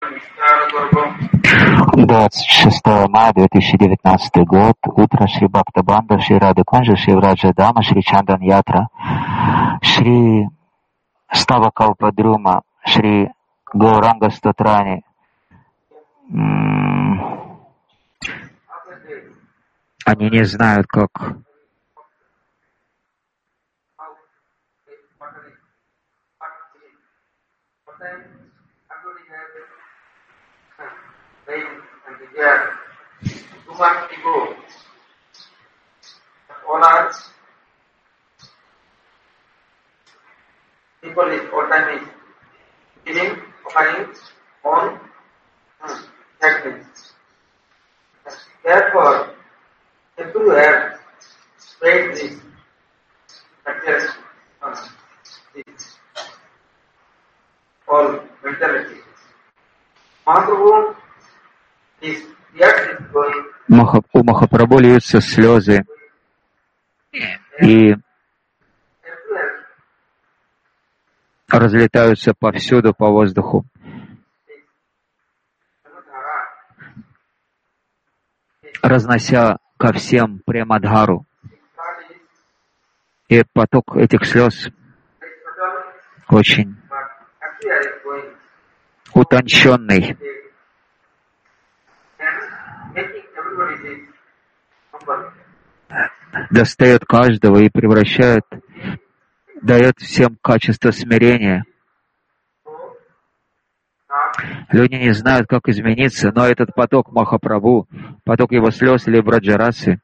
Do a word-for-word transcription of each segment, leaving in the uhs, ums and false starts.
двадцать шестого мая две тысячи девятнадцатый год. Утро. Шри Бхактабанда, Шри Рада Кунджа, Шри Враджа Дама, Шри Чандан Ятра, Шри Става Калпадрума, Шри Гауранга Статрани. Они не знают, как people is all time is giving, offering on techniques. Therefore, everywhere spread this success, this all mentality. Mahaprabhu is yet is going. У Махапрабху льются слезы, и разлетаются повсюду по воздуху. Разнося ко всем премадхару. И поток этих слез очень утонченный, достает каждого и превращает, дает всем качество смирения. Люди не знают, как измениться, но этот поток Махапрабху, поток его слез или браджарасы,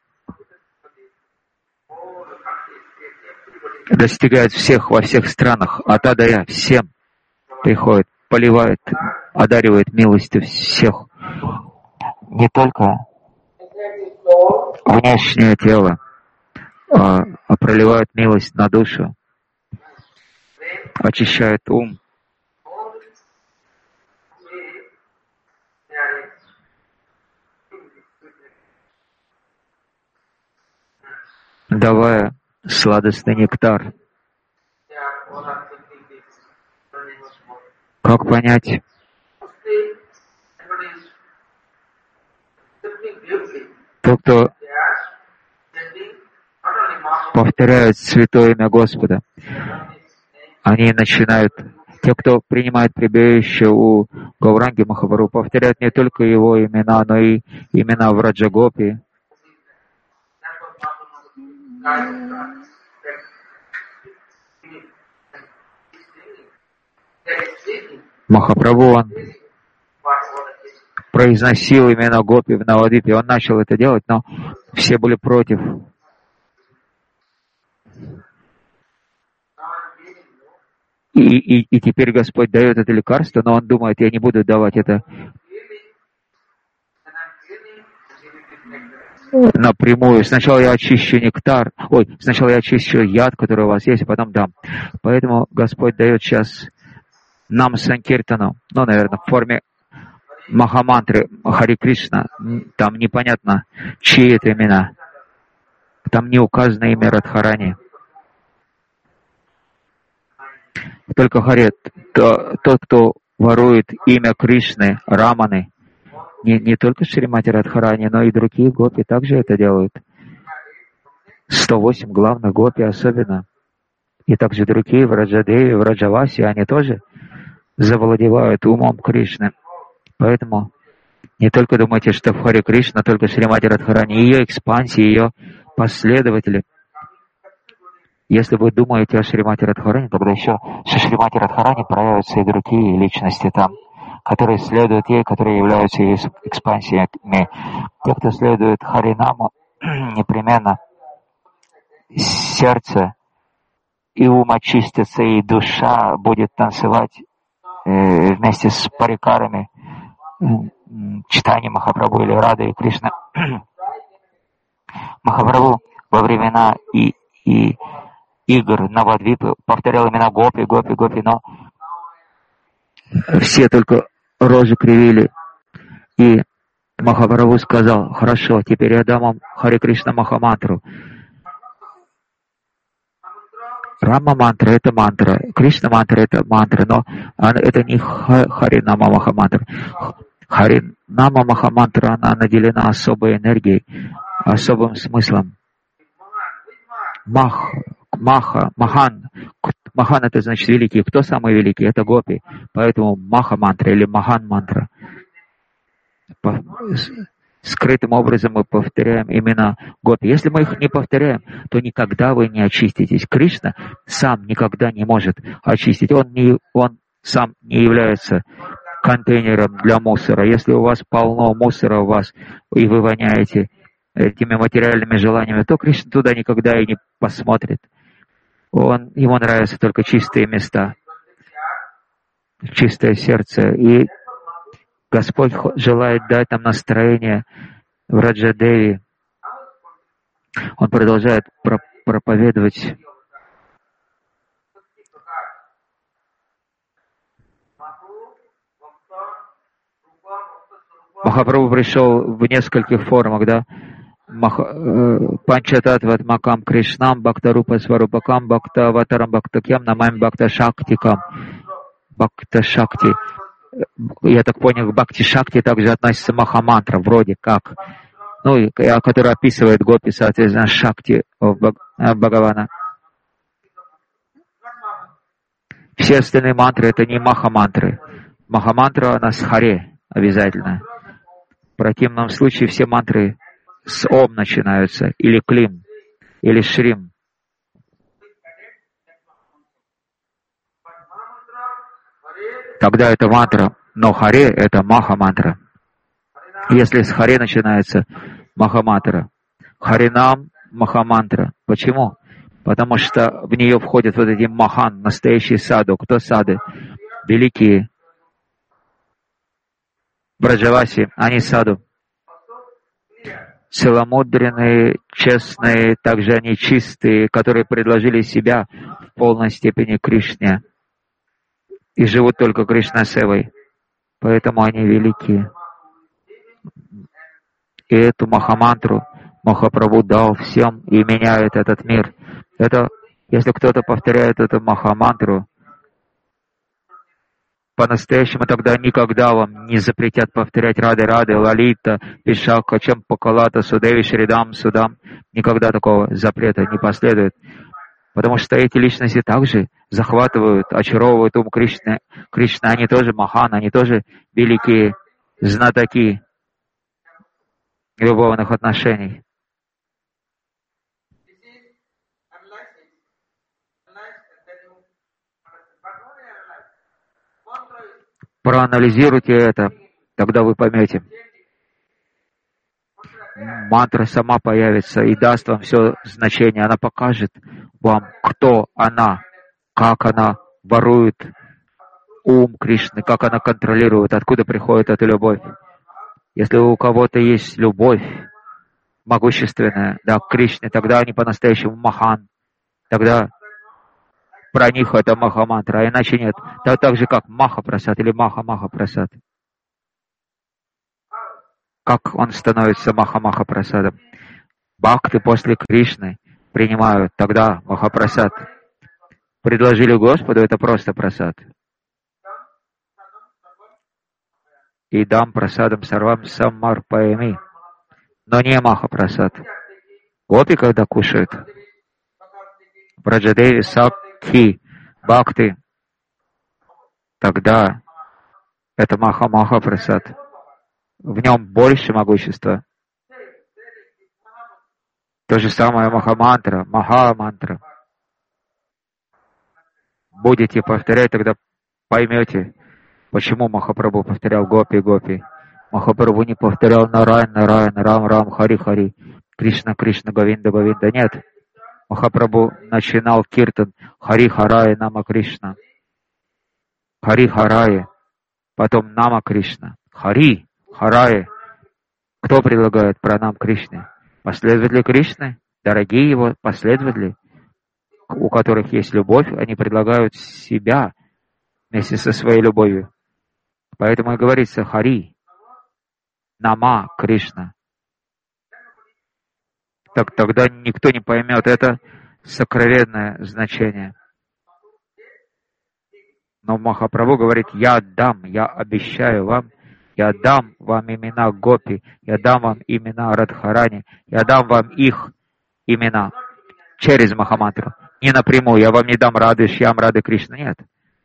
достигает всех во всех странах, от А до Я, всем приходит, поливает, одаривает милостью всех. Не только внешнее тело, а, а проливает милость на душу, очищает ум, давая сладостный нектар. Как понять? Тот, кто повторяет святое имя Господа, они начинают, те, кто принимает прибежище у Гауранги Махапрабху, повторяют не только его имена, но и имена Враджагопи. Махапрабху, он произносил имена Гопи в Навадвипе, он начал это делать, но все были против. И, и, и теперь Господь дает это лекарство, но он думает, я не буду давать это напрямую. Сначала я очищу нектар, ой, сначала я очищу яд, который у вас есть, а потом дам. Поэтому Господь дает сейчас нам санкиртану, ну, наверное, в форме Махамантры, Хари Кришна. Там непонятно, чьи это имена. Там не указано имя Радхарани. Только Хари, то, тот, кто ворует имя Кришны, Раманы, не, не только Шримати Радхарани, но и другие гопи также это делают. сто восемь главных гопи особенно. И также другие, Враджадеви, Враджаваси, они тоже завладевают умом Кришны. Поэтому не только думайте, что в Хари Кришна только Шримати Радхарани, ее экспансии, ее последователи. Если вы думаете о Шримати Радхарани, тогда еще со Шримати Радхарани проявятся и другие личности там, которые следуют ей, которые являются ее экспансиями. Те, кто следует Харинаму, непременно сердце и ум очистятся, и душа будет танцевать э, вместе с парикарами, э, читанием Махапрабху или Рады и Кришны. Махапрабху во времена и, и игр Навадвипы повторял имена Гопи, Гопи, Гопи, но все только рожи кривили. И Махапрабху сказал, хорошо, теперь я дам вам Хари Кришна Махамантру. Рама мантра — это мантра, Кришна мантра — это мантра, но это не Харинама Махамантра. Харинама Махамантра, она наделена особой энергией, особым смыслом. Мах, Маха, Махан. Махан — это значит великий. Кто самый великий? Это гопи. Поэтому Маха мантра или Махан мантра. Скрытым образом мы повторяем имена гопи. Если мы их не повторяем, то никогда вы не очиститесь. Кришна сам никогда не может очистить. Он, не, он сам не является контейнером для мусора. Если у вас полно мусора у вас, и вы воняете этими материальными желаниями, то Кришна туда никогда и не посмотрит. Он, ему нравятся только чистые места, чистое сердце. И Господь желает дать нам настроение в Раджадеви. Он продолжает про- проповедовать. Махапрабху пришел в нескольких формах, да? Панчататват Макам Кришнам, Бхактарупа Сварупакам, Бхактаватарам Бхактакьям, Намами Бхакта Шактикам. Бхакта Шакти. Я так понял, к Бхакти Шакти также относится Махамантра, вроде как. Ну, и, который описывает гопи, соответственно, Шакти Бхагавана. Все остальные мантры — это не Махамантры. Махамантра, она с Харе обязательно. В противном случае все мантры с Ом начинаются, или Клим, или Шрим. Тогда это мантра, но Харе — это Маха-мантра. Если с Харе начинается Маха-мантра, Харинам — Маха-мантра. Почему? Потому что в нее входят вот эти Махан, настоящие саду. Кто сады? Великие. Браджаваси, они саду. Целомудренные, честные, также они чистые, которые предложили себя в полной степени Кришне и живут только Кришна-севой. Поэтому они великие. И эту Махамантру Махапрабху дал всем и меняет этот мир. Это, если кто-то повторяет эту Махамантру, по-настоящему тогда никогда вам не запретят повторять Рады Рады, Лалита, Вишака, Чампакалата, Судеви, Шридам, Судам. Никогда такого запрета не последует. Потому что эти личности также захватывают, очаровывают ум Кришны. Кришна, они тоже Махан, они тоже великие знатоки любовных отношений. Проанализируйте это, тогда вы поймете. Мантра сама появится и даст вам все значение. Она покажет вам, кто она, как она ворует ум Кришны, как она контролирует, откуда приходит эта любовь. Если у кого-то есть любовь могущественная, да, к Кришне, тогда они по-настоящему Махан. Тогда про них это Махамантра, а иначе нет. Так, так же, как Маха-прасад или Маха-Маха-прасад. Как он становится Маха-Маха-прасадом? Бхакты после Кришны принимают тогда Маха-прасад. Предложили Господу, это просто прасад. И дам прасадам сарвам самарпаями. Но не Маха-прасад. Гопи, когда кушают, Браджадеви, Сакхи, Бхакты, тогда это Маха-Маха-прасад. В нем больше могущества. То же самое Махамантра, Маха-мантра. Будете повторять, тогда поймете, почему Махапрабху повторял Гопи-Гопи. Махапрабху не повторял Нарайн, Нарайн, Рам, Рам, Хари, Хари, Кришна, Кришна, Говинда, Говинда. Нет. Махапрабху начинал киртан Хари Харая, Нама Кришна. Хари Харая, потом Нама Кришна. Хари Харая. Кто предлагает пранам Кришне? Последователи Кришны, дорогие его последователи, у которых есть любовь, они предлагают себя вместе со своей любовью. Поэтому и говорится Хари, Нама Кришна. Так тогда никто не поймет, это сокровенное значение. Но Махапрабху говорит, я дам, я обещаю вам, я дам вам имена Гопи, я дам вам имена Радхарани, я дам вам их имена через Махамантру. Не напрямую, я вам не дам Рады Шьям, Рады Кришна, нет.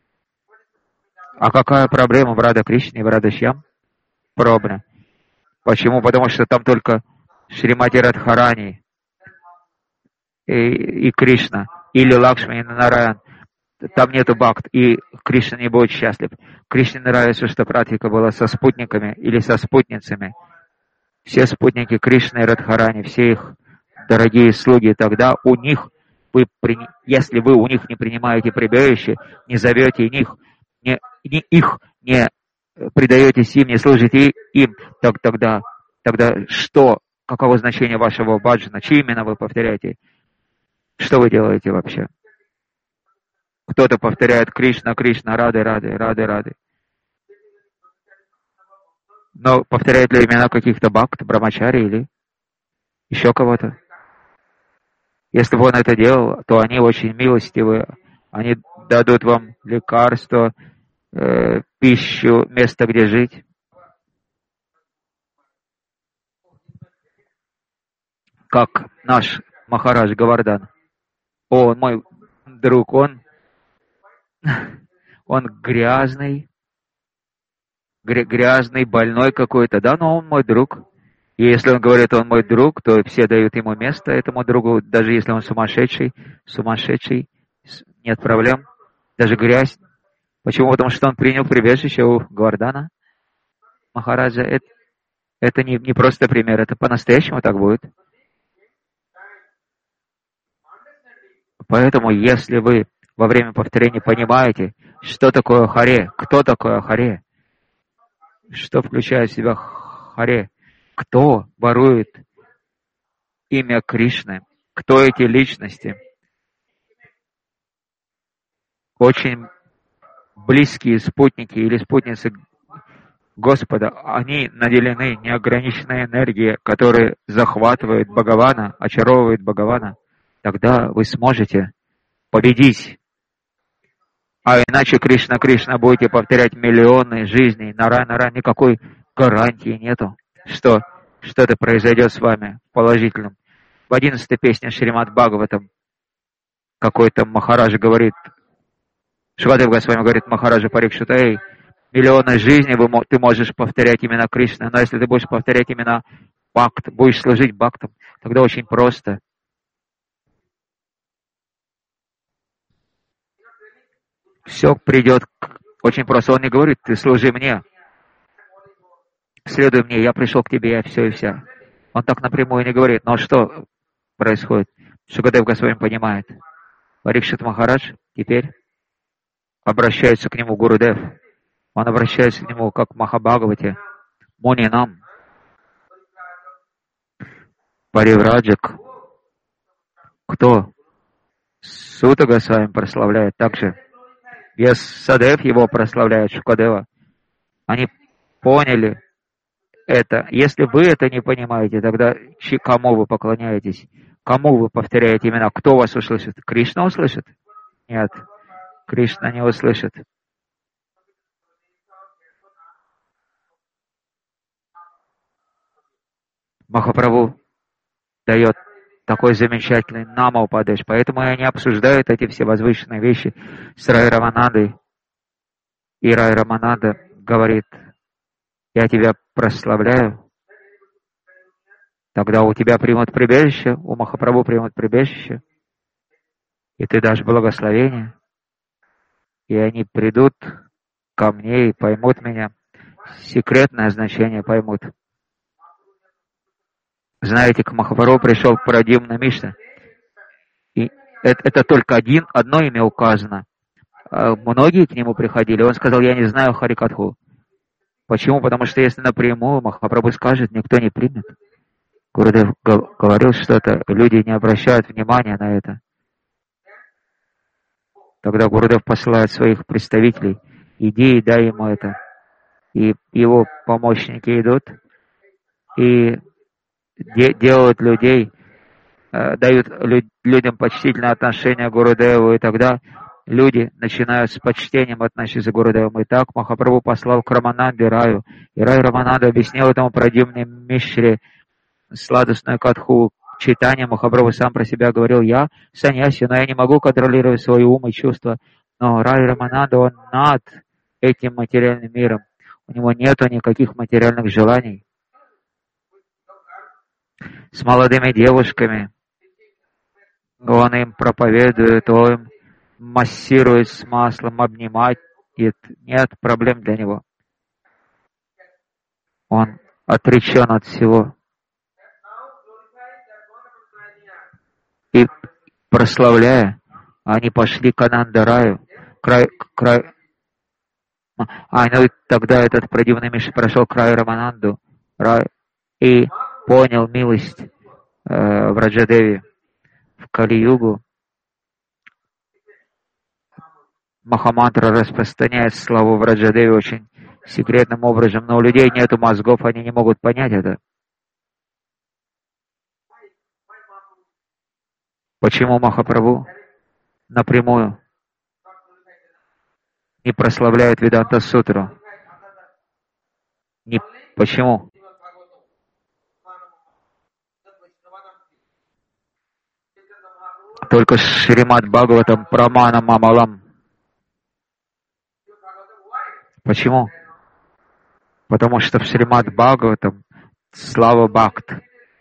А какая проблема в Рада Кришне и в Рада Шьям? Проблема. Почему? Потому что там только Шримати Радхарани и, и Кришна, или Лакшми и Нараян. Там нету бхакт, и Кришна не будет счастлив. Кришне нравится, что практика была со спутниками или со спутницами. Все спутники Кришны и Радхарани, все их дорогие слуги, тогда у них, вы, если вы у них не принимаете прибежище, не зовете них, не, не их, не предаетесь им, не служите им, так тогда, тогда что, каково значение вашего баджана, чьи имена вы повторяете? Что вы делаете вообще? Кто-то повторяет Кришна, Кришна, Рады, Рады, Рады, Рады. Но повторяет ли имена каких-то бхакт, брамачари или еще кого-то? Если бы он это делал, то они очень милостивы. Они дадут вам лекарства, э, пищу, место, где жить. Как наш Махарадж Гавардан. О, он мой друг, он Он грязный, грязный, больной какой-то, да, но он мой друг. И если он говорит, он мой друг, то все дают ему место, этому другу, даже если он сумасшедший, сумасшедший, нет проблем, даже грязь. Почему? Потому что он принял прибежище у Гавардана. Махараджа, это, это не, не просто пример, это по-настоящему так будет. Поэтому, если вы во время повторения понимаете, что такое Харе, кто такое Харе, что включает в себя Харе, кто ворует имя Кришны, кто эти личности, очень близкие спутники или спутницы Господа, они наделены неограниченной энергией, которая захватывает Бхагавана, очаровывает Бхагавана, тогда вы сможете победить. А иначе Кришна, Кришна будете повторять миллионы жизней, нара, нара, никакой гарантии нету, что что-то произойдет с вами положительным. В одиннадцатой песне Шримад Бхагаватам какой-то Махараджа говорит, Шукадев Госвами говорит Махараджа Парикшита, эй, миллионы жизней вы, ты можешь повторять имена Кришны, но если ты будешь повторять имена Бхакт, будешь служить Бхактам, тогда очень просто. Все придет очень просто. Он не говорит, ты служи мне, следуй мне, я пришел к тебе, я все и вся. Он так напрямую не говорит. Но что происходит? Шукадев Госвами понимает. Парикшит Махарадж теперь обращается к нему Гурудев. Он обращается к нему как в Махабхагавате. Мунинам. Паривраджак. Кто? Сута Госвами прославляет также. Вьясадев его прославляет, Шукадева. Они поняли это. Если вы это не понимаете, тогда кому вы поклоняетесь? Кому вы повторяете имена? Кто вас услышит? Кришна услышит? Нет, Кришна не услышит. Махапрабху дает такой замечательный нама упадеш. Поэтому они обсуждают эти все возвышенные вещи с Рай Раманандой. И Рай Рамананда говорит, я тебя прославляю. Тогда у тебя примут прибежище, у Махапрабху примут прибежище. И ты дашь благословение. И они придут ко мне и поймут меня. Секретное значение поймут. Знаете, к Махапрабху пришел Парадимна Мишна. И это, это только один, одно имя указано. А многие к нему приходили. Он сказал, я не знаю Харикатху. Почему? Потому что если напрямую Махапрабху скажет, никто не примет. Гурудев говорил что-то, люди не обращают внимания на это. Тогда Гурудев посылает своих представителей. Иди и дай ему это. И его помощники идут и делают людей э, дают лю- людям почтительное отношение к Гурудеву, и тогда люди начинают с почтением относиться к Гурудеву. И так Махапрабху послал к Рамананде Раю, и Рай Рамананда объяснил этому Прадьюмне Мишре сладостную катху читания. Махапрабху сам про себя говорил: я саньяси, но я не могу контролировать свой ум и чувства. Но Рай Рамананда, он над этим материальным миром. У него нету никаких материальных желаний. С молодыми девушками он им проповедует, он им массирует с маслом, обнимает. Нет проблем для него. Он отречен от всего. И прославляя, они пошли к Анандараю, край, край, а, ну и тогда этот Прадьюмна Мишра прошел к краю Рамананду Рай, и понял милость э, в Раджадеве. В Кали-югу Махамантра распространяет славу в Раджадеве очень секретным образом, но у людей нету мозгов, они не могут понять это. Почему Махапрабху напрямую не прославляет Веданта Сутру? Не, почему? Только Шримад Бхагаватам Прамана Мамалам. Почему? Потому что в Шримад Бхагаватам слава Бхакт.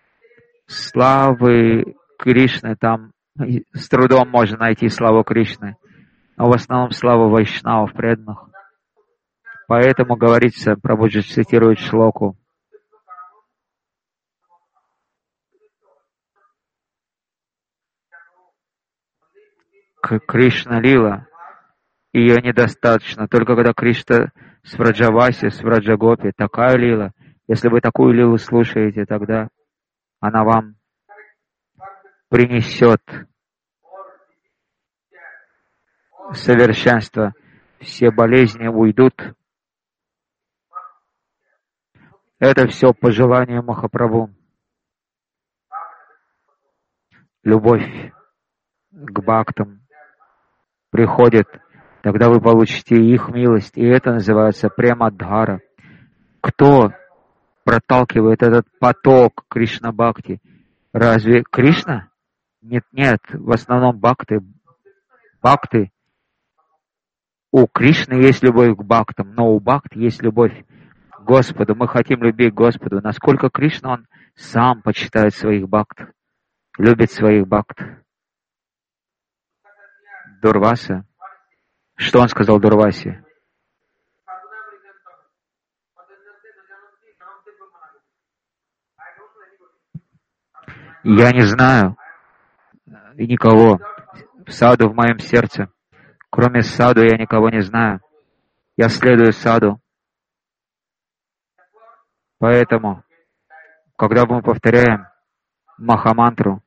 Славы Кришны там с трудом можно найти славу Кришны. Но в основном слава Вайшнавов, преданных. Поэтому говорится, Прабхуджи цитирует шлоку. Кришна Лила, ее недостаточно. Только когда Кришна с Враджаваси, с Враджагопи, такая Лила. Если вы такую Лилу слушаете, тогда она вам принесет совершенство. Все болезни уйдут. Это все по желанию Махапрабху. Любовь к бхактам приходит, тогда вы получите их милость. И это называется премадхара. Кто проталкивает этот поток Кришна-бхакти? Разве Кришна? Нет, нет, в основном бхакты. Бхакты. У Кришны есть любовь к бхактам, но у бхакт есть любовь к Господу. Мы хотим любить Господу. Насколько Кришна, он сам почитает своих бхакт, любит своих бхакт. Дурваса. Что он сказал Дурвасе? Я не знаю никого в саду в моем сердце. Кроме саду я никого не знаю. Я следую саду. Поэтому, когда мы повторяем Махамантру,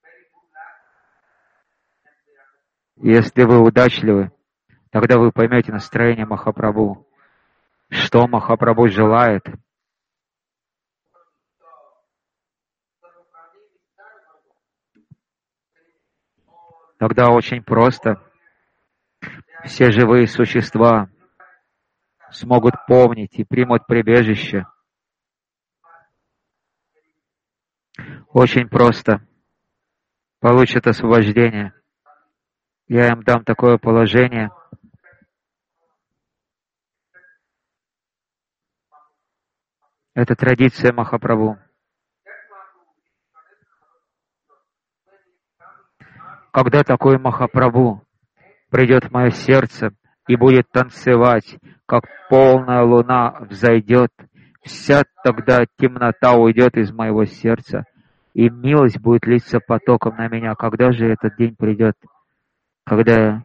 если вы удачливы, тогда вы поймете настроение Махапрабху, что Махапрабху желает. Тогда очень просто все живые существа смогут помнить и примут прибежище. Очень просто получат освобождение. Я им дам такое положение. Это традиция Махапрабху. Когда такой Махапрабху придет в мое сердце и будет танцевать, как полная луна взойдет, вся тогда темнота уйдет из моего сердца, и милость будет литься потоком на меня. Когда же этот день придет, когда я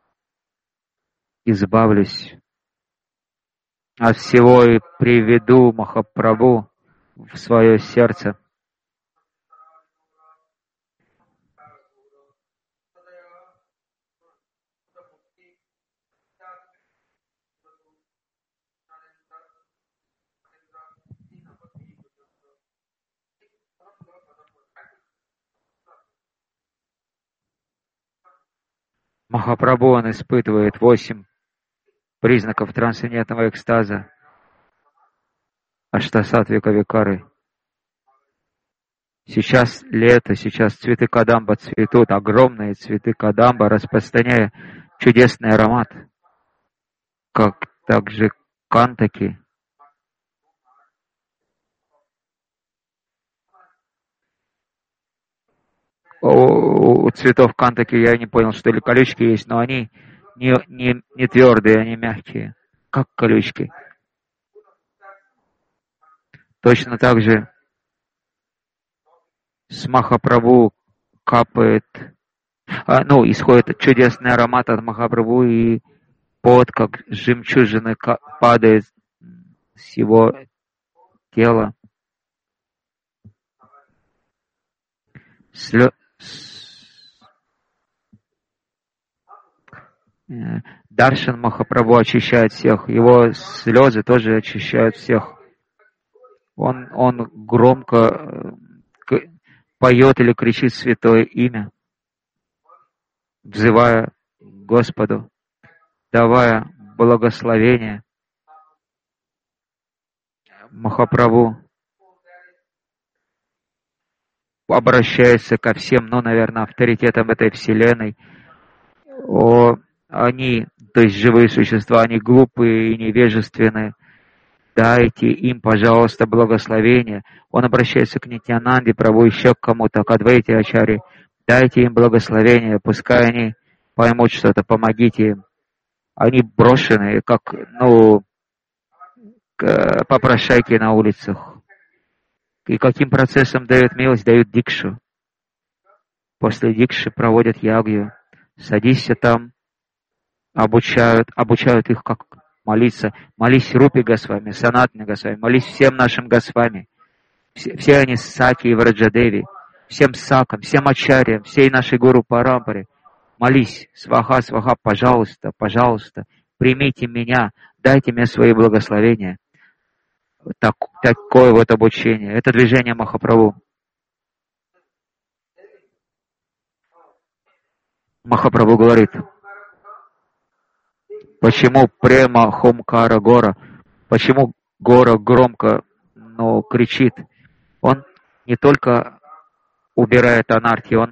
избавлюсь от всего и приведу Махапрабху в свое сердце? Махапрабху, он испытывает восемь признаков трансцендентного экстаза, аштасатвика викары. Сейчас лето, сейчас цветы кадамба цветут, огромные цветы кадамба, распространяя чудесный аромат, как также кантаки. У, у цветов кантаки я не понял, что ли колючки есть, но они не, не, не твердые, они мягкие, как колючки. Точно так же с Махапрабху капает, а, ну, исходит чудесный аромат от Махапрабху, и пот, как жемчужины, падает с его тела. Слё... Даршан Махапрабху очищает всех, его слезы тоже очищают всех. Он, он громко поет или кричит святое имя, взывая к Господу, давая благословение. Махапрабху обращается ко всем, ну, наверное, авторитетам этой вселенной. О, они, то есть живые существа, они глупые и невежественные. Дайте им, пожалуйста, благословение. Он обращается к Нитьянанде, Прабху, еще к кому-то, к Адвайте Ачарье. Дайте им благословение, пускай они поймут что-то, помогите им. Они брошенные, как, ну, попрошайки на улицах. И каким процессом дают милость? Дают дикшу. После дикши проводят ягью. Садись там, обучают, обучают их, как молиться. Молись Рупи Госвами, Санатни Госвами, молись всем нашим Госвами. Все, все они Саки и Враджадеви, всем Сакам, всем Ачарьям, всей нашей Гуру Парампаре. Молись, сваха, сваха, пожалуйста, пожалуйста, примите меня, дайте мне свои благословения. Так, такое вот обучение. Это движение Махапрабху. Махапрабху говорит, почему према Хомкара Гора, почему Гора громко, но кричит. Он не только убирает анархи, он,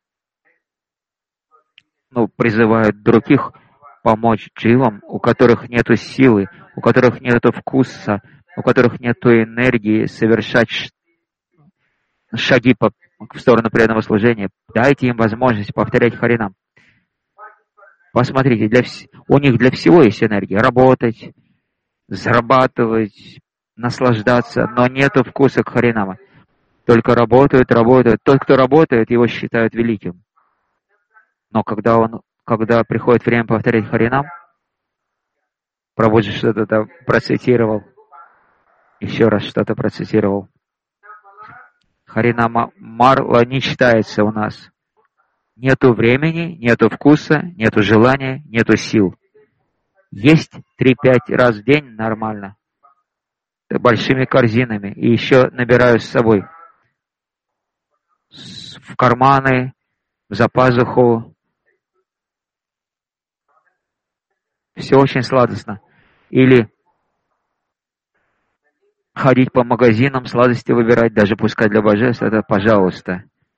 ну, призывает других помочь дживам, у которых нету силы, у которых нету вкуса, у которых нету энергии совершать шаги по, в сторону преданного служения. Дайте им возможность повторять Харинам. Посмотрите, для вс... у них для всего есть энергия. Работать, зарабатывать, наслаждаться, но нету вкуса к Харинама. Только работают, работают. Тот, кто работает, его считают великим. Но когда он, когда приходит время повторять Харинам, Прабху что-то процитировал, еще раз что-то процитировал. Харинама Марла не читается у нас. Нету времени, нету вкуса, нету желания, нету сил. Есть три-пять раз в день нормально. Большими корзинами. И еще набираю с собой. В карманы, за пазуху. Все очень сладостно. Или ходить по магазинам, сладости выбирать, даже пускай для божеств, это пожалуйста.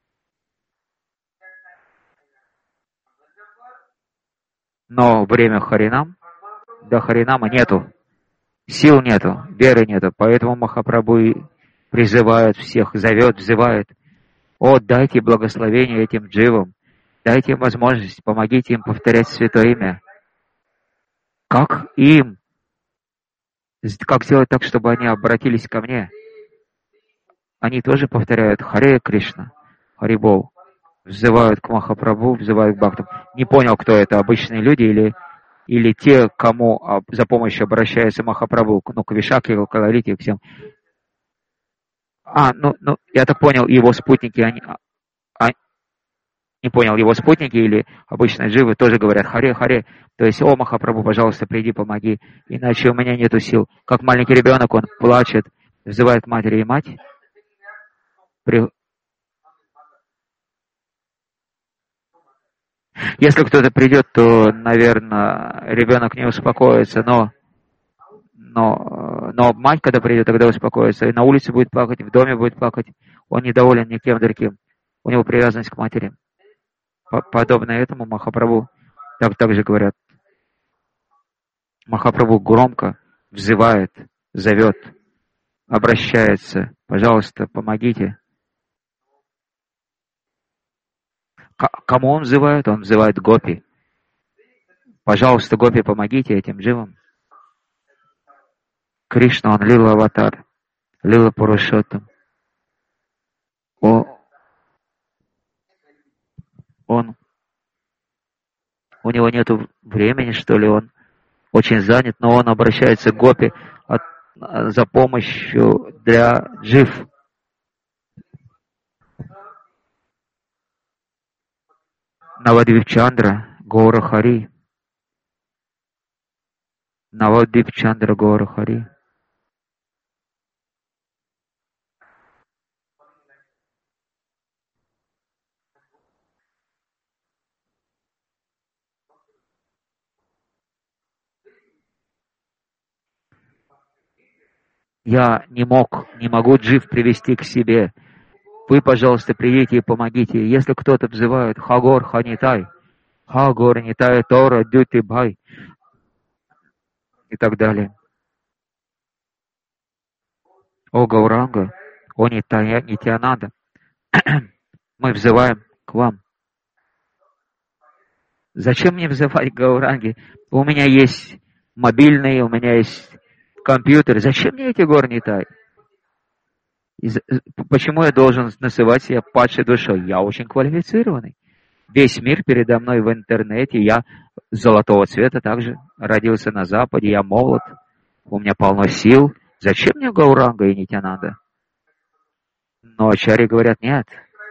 Но время Харинам, до Харинама нету. Сил нету, веры нету. Поэтому Махапрабху призывает всех, зовет, взывает. О, дайте благословение этим дживам. Дайте им возможность, помогите им повторять святое имя. Как им? Как сделать так, чтобы они обратились ко мне? Они тоже повторяют Харе Кришна, Харибол. Взывают к Махапрабху, взывают к Бхактам. Не понял, кто это, обычные люди или, или те, кому за помощью обращается Махапрабху, ну, к Вишаке, к Каларите, к всем. А, ну, ну, я так понял, его спутники, они, а, не понял, его спутники или обычные дживы тоже говорят Харе, Харе. То есть, о, Махапрабху, пожалуйста, приди, помоги, иначе у меня нету сил. Как маленький ребенок, он плачет, взывает к матери, и мать при... Если кто-то придет, то, наверное, ребенок не успокоится, но, но, но мать, когда придет, тогда успокоится. И на улице будет плакать, в доме будет плакать. Он недоволен никем другим. У него привязанность к матери. Подобно этому Махапрабху так, так же говорят. Махапрабху громко взывает, зовет, обращается. Пожалуйста, помогите. К кому он взывает? Он взывает гопи. Пожалуйста, гопи, помогите этим дживам. Кришна, он лила аватар, лила Пурушоттам. О, он, у него нет времени, что ли, он очень занят, но он обращается к гопи от, за помощью для джив. Навадвипчандра Гора Хари. Навадвипчандра Гора Хари. Я не мог, не могу джив привести к себе. Вы, пожалуйста, придите и помогите. Если кто-то взывает Хагор Ханитай, Хагор Нитай Тора Дюти Бай и так далее. О Гауранга, о Нитянанда, мы взываем к вам. Зачем мне взывать к Гауранге? У меня есть мобильный, у меня есть компьютер. Зачем мне эти гор Нитай? Почему я должен называть себя падшей душой? Я очень квалифицированный. Весь мир передо мной в интернете. Я золотого цвета также. Родился на Западе. Я молод. У меня полно сил. Зачем мне Гауранга и Нитянанда? Но ачарьи говорят, нет.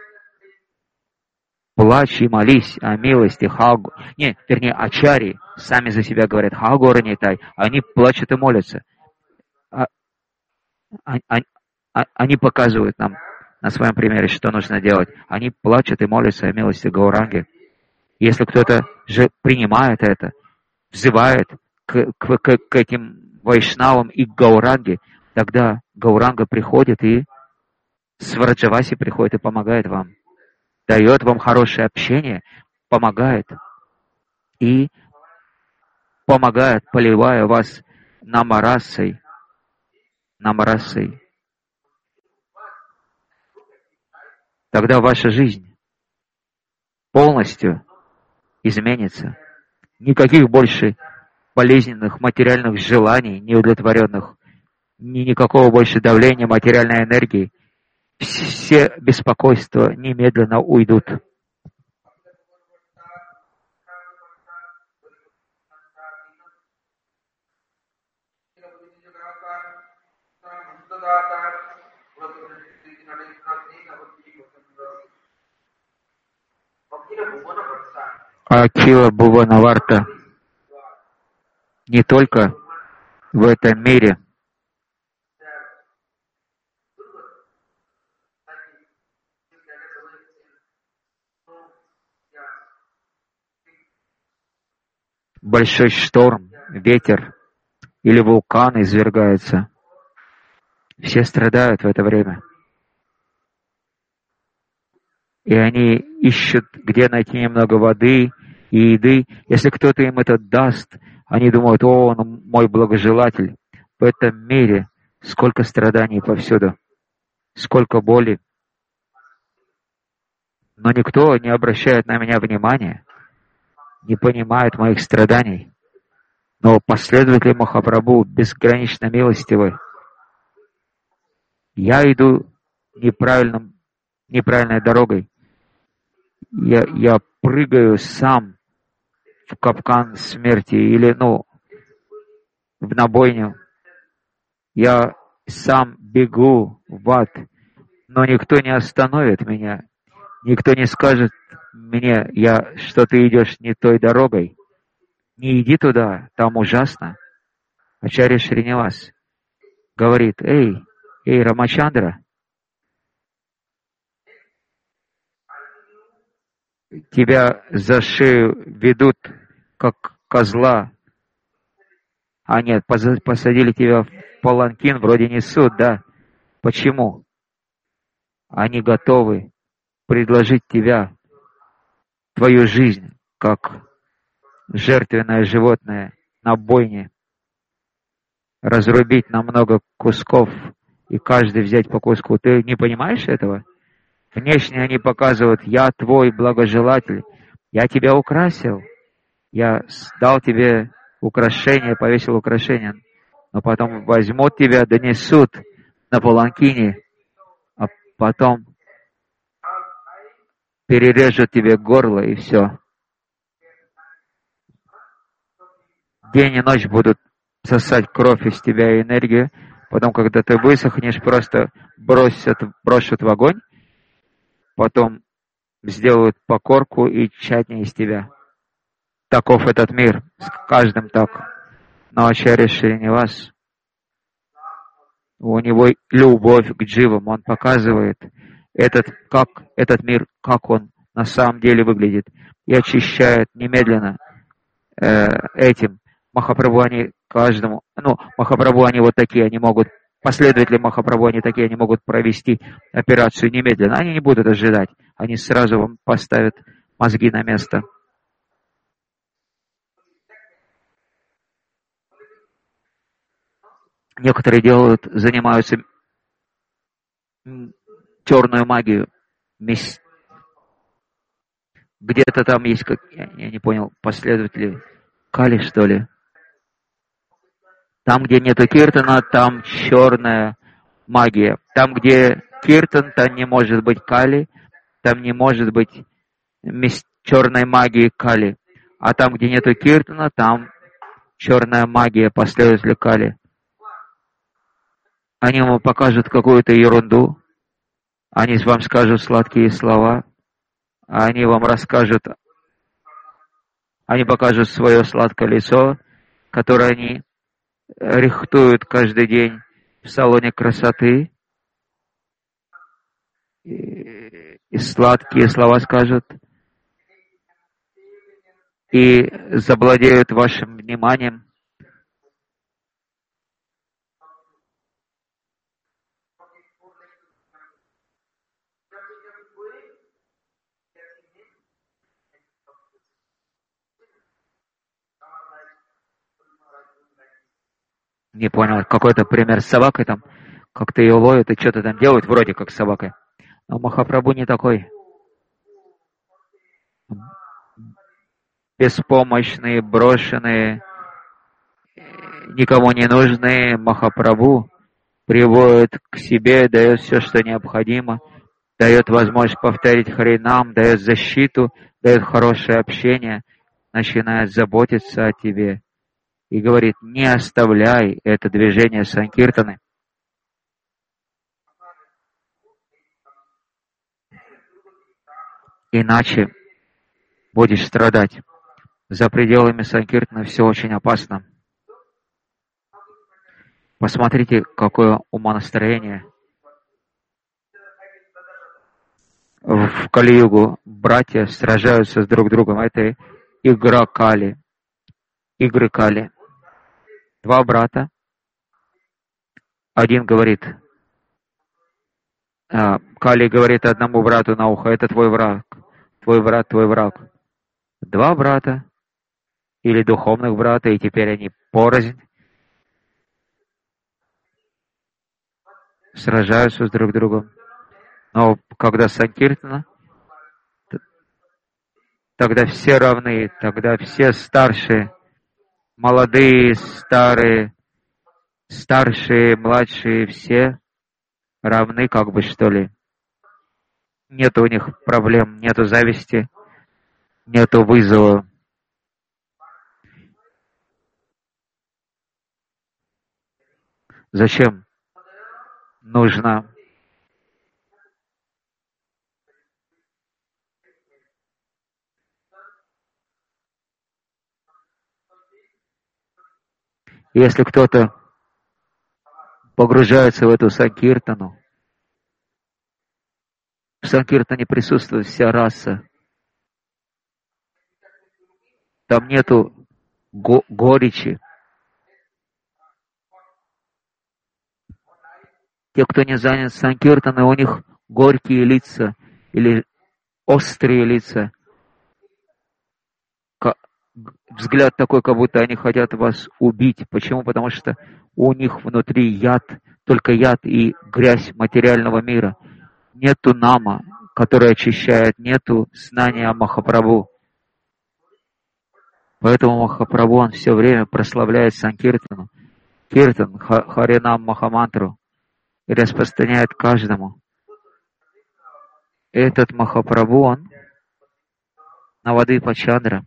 Плачь и молись о милости Хагу. Не, вернее, ачарьи сами за себя говорят Хагора Нитай. Они плачут и молятся. А, а, а, они показывают нам на своем примере, что нужно делать. Они плачут и молятся о милости Гауранги. Если кто-то же принимает это, взывает к, к, к, к этим вайшнавам и к Гауранге, тогда Гауранга приходит и с Враджаваси приходит и помогает вам. Дает вам хорошее общение, помогает. И помогает, поливая вас намарасой. Намарасой. Тогда ваша жизнь полностью изменится. Никаких больше болезненных материальных желаний, неудовлетворенных, ни никакого больше давления материальной энергии. Все беспокойства немедленно уйдут. Акила Бхуванаварта не только в этом мире, большой шторм, ветер или вулкан извергается. Все страдают в это время. И они ищут, где найти немного воды и еды. Если кто-то им это даст, они думают, о, он мой благожелатель. В этом мире сколько страданий повсюду, сколько боли. Но никто не обращает на меня внимания, не понимает моих страданий. Но последователи Махапрабху безгранично милостивы. Я иду неправильным, неправильной дорогой. Я, я прыгаю сам в капкан смерти или, ну, в набойню. Я сам бегу в ад, но никто не остановит меня. Никто не скажет мне, я, что ты идешь не той дорогой. Не иди туда, там ужасно. Ачарья Шринивас говорит, эй, эй, Рамачандра, тебя за шею ведут, как козла. А нет, посадили тебя в паланкин, вроде несут, да. Почему? Они готовы предложить тебя, твою жизнь, как жертвенное животное на бойне, разрубить на много кусков и каждый взять по куску. Ты не понимаешь этого? Внешне они показывают: я твой благожелатель, я тебя украсил, я дал тебе украшение, повесил украшение, но потом возьмут тебя, донесут на паланкине, а потом перережут тебе горло и все. День и ночь будут сосать кровь из тебя и энергию. Потом, когда ты высохнешь, просто бросят, брошут в огонь. Потом сделают покорку и чатни из тебя. Таков этот мир. С каждым так. Но Ачарья Шринивас, у него любовь к дживам. Он показывает этот, как, этот мир, как он на самом деле выглядит. И очищает немедленно э, этим. Махапрабху, они каждому, ну, Махапрабху, они вот такие, они могут, последователи Махапрабху, они такие, они могут провести операцию немедленно. Они не будут ожидать. Они сразу вам поставят мозги на место. Некоторые делают, занимаются черную магию. Где-то там есть, как, я не понял, последователи Кали, что ли? Там, где нету киртана, там черная магия. Там, где киртан, там не может быть Кали, там не может быть черной магии Кали. А там, где нету киртана, там черная магия последователя Кали. Они вам покажут какую-то ерунду, они вам скажут сладкие слова, они вам расскажут, они покажут свое сладкое лицо, которое они рихтуют каждый день в салоне красоты, и, и сладкие слова скажут, и завладеют вашим вниманием. Не понял, какой-то пример с собакой там, как-то ее ловят и что-то там делают, вроде как с собакой. Но Махапрабху не такой. Беспомощные, брошенные, никому не нужные Махапрабху приводит к себе, дает все, что необходимо, дает возможность повторить Харинам, дает защиту, дает хорошее общение, начинает заботиться о тебе. И говорит: не оставляй это движение санкиртаны. Иначе будешь страдать. За пределами санкиртаны все очень опасно. Посмотрите, какое умонастроение. В Кали-югу братья сражаются с друг другом. Это игра Кали. Игры Кали. Два брата. Один говорит, Кали говорит одному брату на ухо: это твой враг, твой брат, твой враг. Два брата или духовных брата, и теперь они порознь, сражаются с друг другом. Но когда санкиртана, тогда все равны, тогда все старшие, молодые, старые, старшие, младшие, все равны, как бы, что ли. Нет у них проблем, нету зависти, нету вызова. Зачем нужно если кто-то погружается в эту санкиртану, в санкиртане присутствует вся раса, там нету го- горечи. Те, кто не занят санкиртаной, у них горькие лица или острые лица. Взгляд такой, как будто они хотят вас убить. Почему? Потому что у них внутри яд, только яд и грязь материального мира. Нету нама, который очищает, нету знания Махапрабху. Поэтому Махапрабху, он все время прославляет Санкиртану, Киртан, Харинам Махамантру и распространяет каждому. Этот Махапрабху, он Навадвипа Чандра.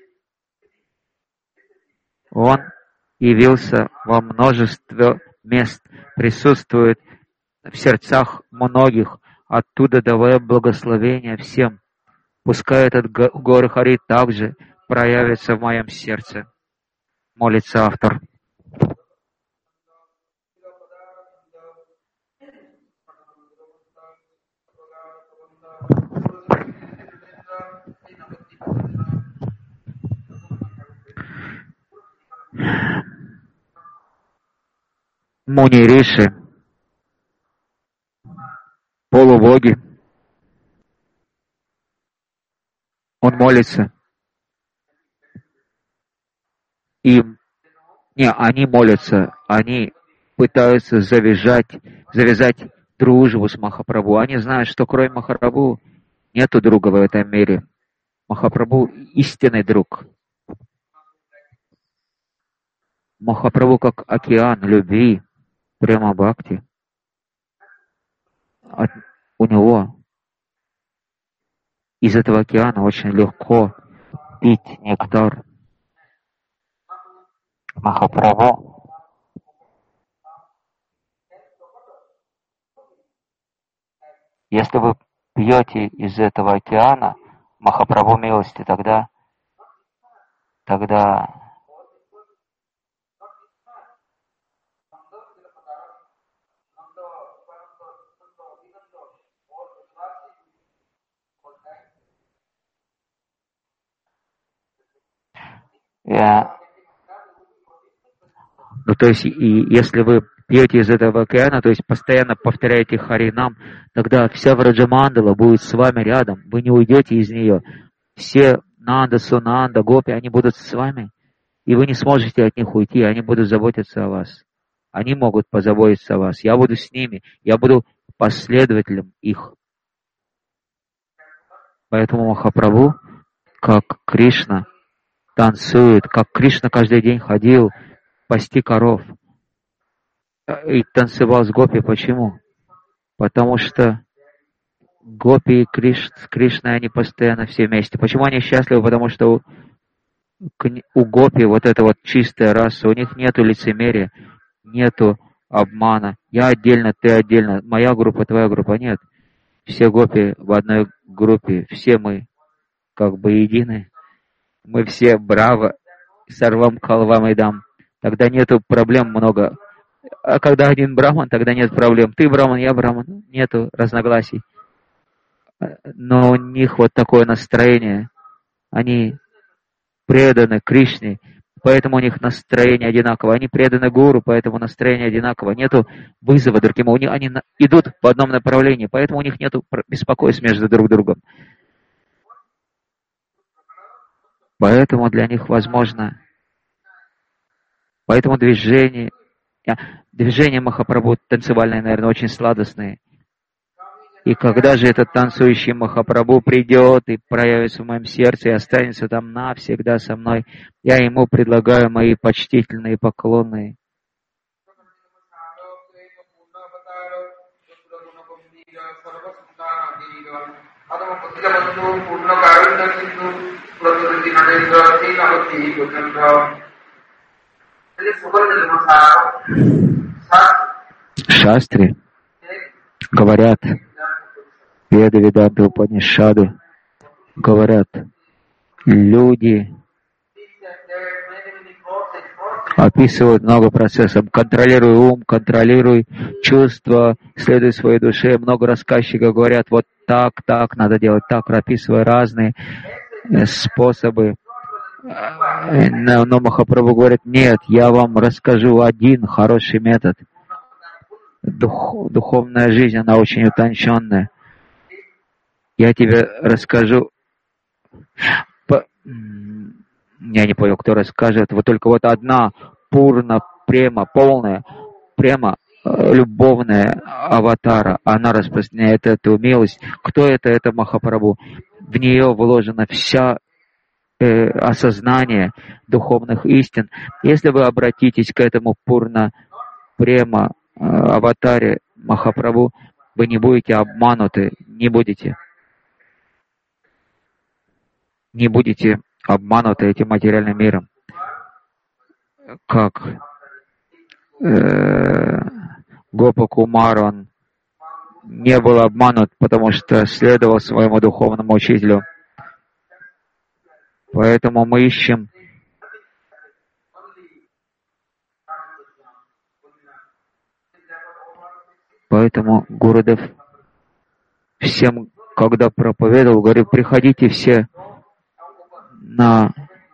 Он явился во множестве мест, присутствует в сердцах многих, оттуда давая благословение всем. Пускай этот Гора Хари также проявится в моем сердце. Молится автор. Муни Риши, полубоги, он молится. Им, не, они молятся, они пытаются завязать, завязать дружбу с Махапрабху. Они знают, что кроме Махапрабху нету друга в этом мире. Махапрабху истинный друг. Махапрабху как океан любви, прямо бхакти. От, у него из этого океана очень легко пить нектар. Махапрабху если вы пьете из этого океана Махапрабху милости, тогда тогда я... Ну, то есть, и если вы пьете из этого океана, то есть постоянно повторяете Харинам, тогда вся Враджамандала будет с вами рядом. Вы не уйдете из нее. Все Нанда, Сунанда, Гопи, они будут с вами. И вы не сможете от них уйти, они будут заботиться о вас. Они могут позаботиться о вас. Я буду с ними. Я буду последователем их. Поэтому Махапрабху, как Кришна, танцует, как Кришна каждый день ходил пасти коров и танцевал с Гопи. Почему? Потому что Гопи и Криш, с Кришной, они постоянно все вместе. Почему они счастливы? Потому что у, у Гопи вот эта вот чистая раса, у них нету лицемерия, нету обмана. Я отдельно, ты отдельно, моя группа, твоя группа. Нет. Все Гопи в одной группе, все мы как бы едины. Мы все браво, сарвам калвам и дам. Тогда нету проблем много. А когда один браман, тогда нет проблем. Ты браман, я браман. Нету разногласий. Но у них вот такое настроение. Они преданы Кришне, поэтому у них настроение одинаковое. Они преданы Гуру, поэтому настроение одинаково. Нету вызова другим. У них, они идут в одном направлении, поэтому у них нету беспокойств между друг другом. Поэтому для них возможно... Поэтому движение, движение Махапрабху танцевальное, наверное, очень сладостное. И когда же этот танцующий Махапрабху придет и проявится в моем сердце и останется там навсегда со мной, я ему предлагаю мои почтительные поклоны. Шастри говорят, Веда, Веданта, Упанишады говорят, люди описывают много процессов. Контролируй ум, контролируй чувства, следуй своей душе. Много рассказчиков говорят, вот так, так надо делать, так, прописывая разные способы. Но, но Махапрабху говорит: нет, я вам расскажу один хороший метод. Дух, духовная жизнь, она очень утонченная. Я тебе расскажу. По... Я не понял, кто расскажет. Вот только вот одна пурна према, полная према, любовная аватара, она распространяет эту милость. Кто это? Это Махапрабху. В нее вложена вся э, осознание духовных истин. Если вы обратитесь к этому пурна према э, аватаре Махапрабху, вы не будете обмануты, не будете. Не будете обмануты этим материальным миром. Как э, Гопа Кумар, он не был обманут, потому что следовал своему духовному учителю. Поэтому мы ищем Поэтому Гурудев всем, когда проповедовал, говорил: приходите все на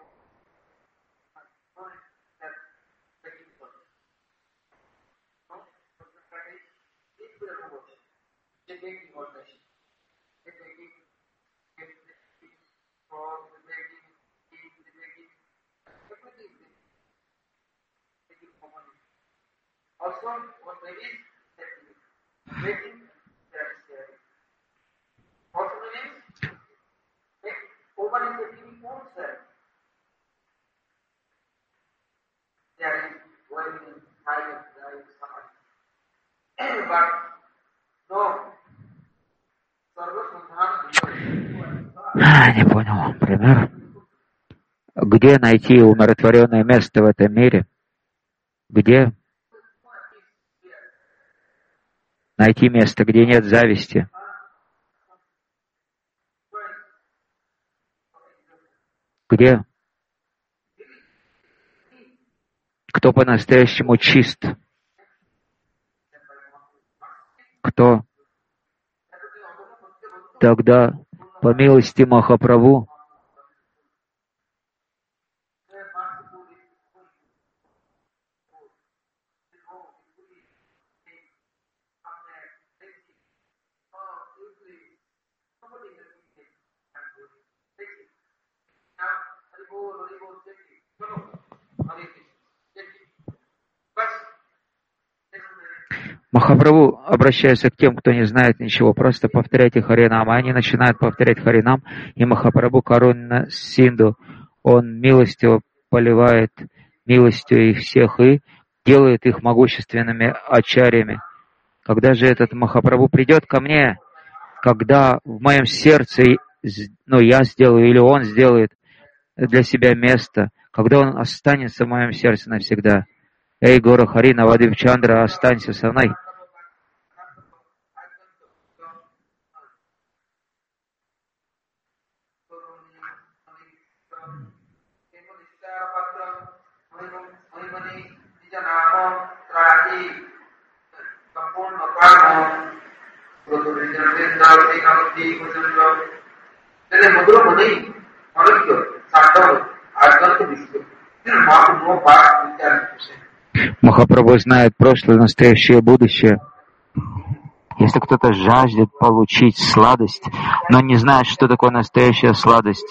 Не понял. Пример. Где найти умиротворенное место в этом мире? Где найти место, где нет зависти? Где? Кто по-настоящему чист? Кто? Тогда, по милости Махапрабху, Махапрабху обращается к тем, кто не знает ничего, просто повторяйте Харинам. Они начинают повторять Харинам, и Махапрабху Карунна Синду, он милостиво поливает милостью их всех и делает их могущественными ачарьями. Когда же этот Махапрабху придет ко мне, когда в моем сердце, ну, я сделаю или он сделает для себя место, когда он останется в моем сердце навсегда. Эй, Гора Хари, Навадвип Чандра, останься со мной. Махапрабху знает прошлое, настоящее и будущее. Если кто-то жаждет получить сладость, но не знает, что такое настоящая сладость,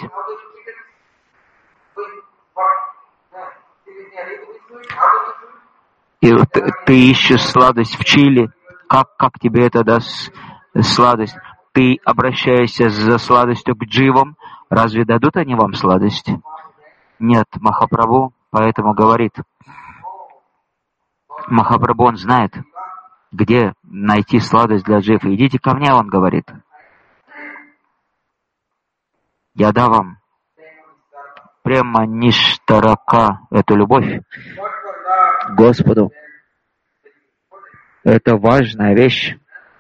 и ты, ты ищешь сладость в Чили, как, как тебе это даст сладость? Ты обращаешься за сладостью к дживам, разве дадут они вам сладость? Нет, Махапрабху поэтому говорит. Махапрабху, он знает, где найти сладость для джив. Идите ко мне, он говорит. Я дам вам према ништарака, эту любовь к Господу. Это важная вещь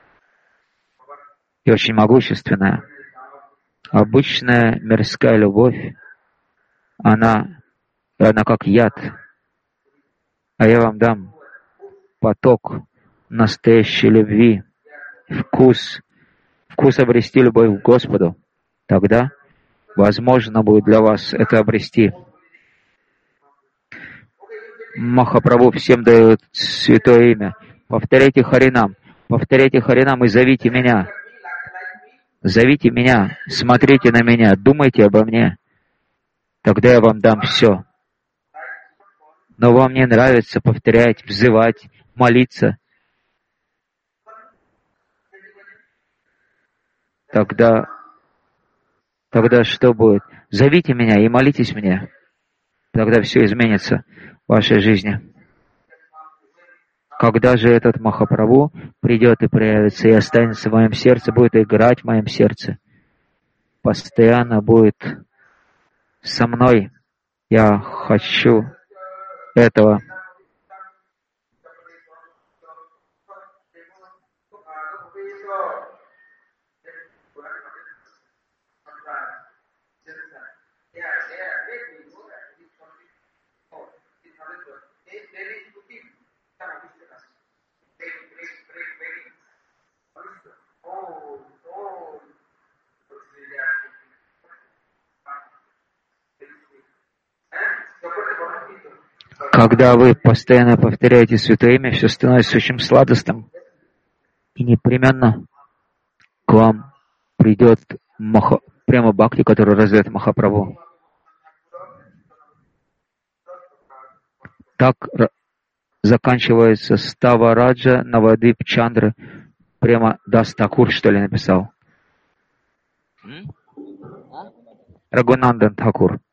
и очень могущественная. Обычная мирская любовь, она, она как яд. А я вам дам поток настоящей любви, вкус, вкус обрести любовь к Господу. Тогда возможно будет для вас это обрести. Махапрабху всем дает святое имя. Повторяйте Харинам, повторяйте Харинам и зовите меня. Зовите меня, смотрите на меня, думайте обо мне. Тогда я вам дам все. Но вам не нравится повторять, взывать, молиться. Тогда, тогда что будет? Зовите меня и молитесь мне. Тогда все изменится в вашей жизни. Когда же этот Махапрабху придет и проявится, и останется в моем сердце, будет играть в моем сердце, постоянно будет со мной. Я хочу этого. Когда вы постоянно повторяете святое имя, все становится очень сладостным. И непременно к вам придет маха, прямо бхакти, который раздает Махапрабху. Так заканчивается Става Раджа Навадип Чандра. Прямо Дас Такур, что ли, написал. Рагунандан Такур.